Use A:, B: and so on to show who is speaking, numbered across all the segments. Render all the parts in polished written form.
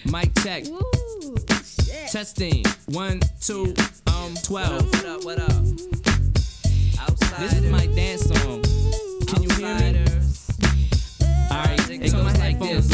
A: Mic check.
B: Woo, shit.
A: Testing. 1, 2, 12.
C: What up? Outsiders.
A: This is my dance song. Can you hear me? Alright, it goes like this.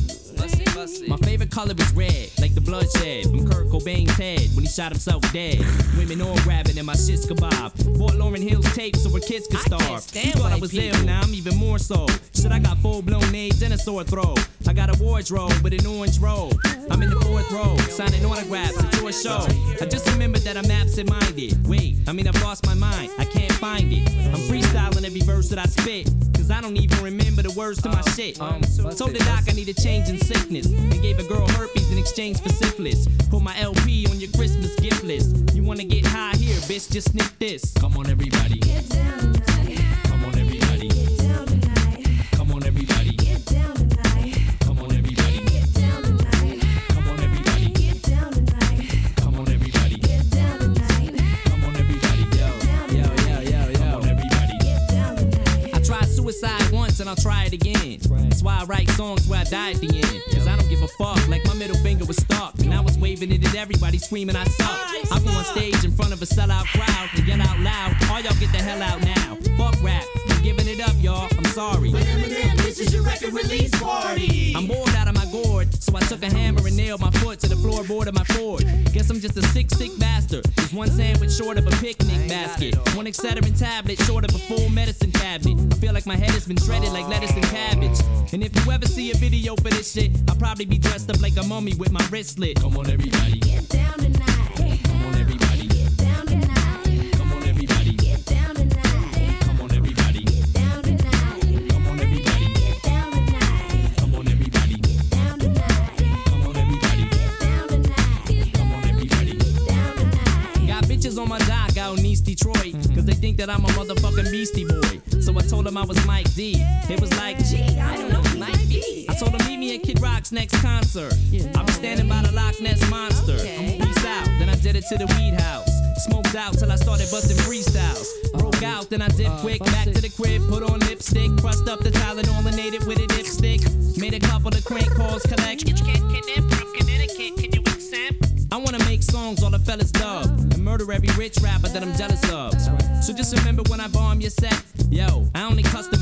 A: My favorite color is red, like the bloodshed from Kurt Cobain's head when he shot himself dead. Women all rapping and my shit's kebab. Bought Lauryn Hill's tape so her kids could starve. You thought I was ill, now I'm even more so. Shit, I got full-blown AIDS and a sore throat. I got a wardrobe with an orange robe. I'm in the 4th row, signing autographs at your show. I just remembered that I'm absent-minded. Wait, I've lost my mind, I can't find it. I'm freestyling every verse that I spit, cause I don't even remember the words to my shit. Told the doc I need a change in sickness, and gave a girl herpes in exchange for syphilis. Put my LP on your Christmas gift list. You wanna get high here, bitch, just sniff this. Come on everybody,
B: Get down tonight.
A: come on everybody,
B: Get down tonight.
A: come on everybody,
B: Get down tonight.
A: come on everybody,
B: Get down tonight.
A: come on everybody,
B: Get down tonight.
A: come on everybody,
B: Get down tonight.
A: come on everybody, yo, come on everybody.
B: Get down tonight.
A: I tried suicide once and I'll try it again. That's why I write songs where I die at the end. Cause I don't give a fuck, like my middle finger was stuck. And I was waving it at everybody, screaming I suck. I go on stage in front of a sellout crowd and yell out loud, all y'all get the hell out now. Fuck rap, I'm giving it up, y'all, I'm sorry.
D: But Eminem, this is your record release party.
A: I'm bored out of my gourd, so I took a hammer and nailed my foot to the floorboard of my Ford. Guess I'm just a sick bastard. There's one sandwich short of a picnic basket, one Excedrin tablet short of a full medicine cabinet. I feel like my head has been shredded like lettuce and cabbage. And if you ever see a video for this shit, I'll probably be dressed up like a mummy with my wrist slit. Come on everybody,
B: Get down tonight.
A: come on everybody,
B: Get down tonight.
A: come on everybody,
B: Get down tonight.
A: come on everybody,
B: Get down tonight.
A: come on everybody,
B: Get down tonight.
A: come on everybody,
B: Get down tonight.
A: come on everybody,
B: Get down tonight.
A: come on everybody.
B: Get down tonight.
A: Got bitches on my dock out in East Detroit, cause they think that I'm a motherfucking Beastie Boy. So I told them I was Mike D. It was like, gee, I don't know, Mike D. I told them meet me at Kid Rock's next concert. I'll be standing by the Loch Ness Monster. Peace out, then I did it to the weed house. Smoked out till I started busting freestyles. Broke out, then I did quick. Back to the crib, put on lipstick. Crushed up the Tylenol and ate it with a dipstick. Made a couple of crank calls, collect. Can from Connecticut, can you accept? I wanna make songs all the fellas dub and murder every rich rapper that I'm jealous of. So just remember when I bomb your set, yo, I only cuss the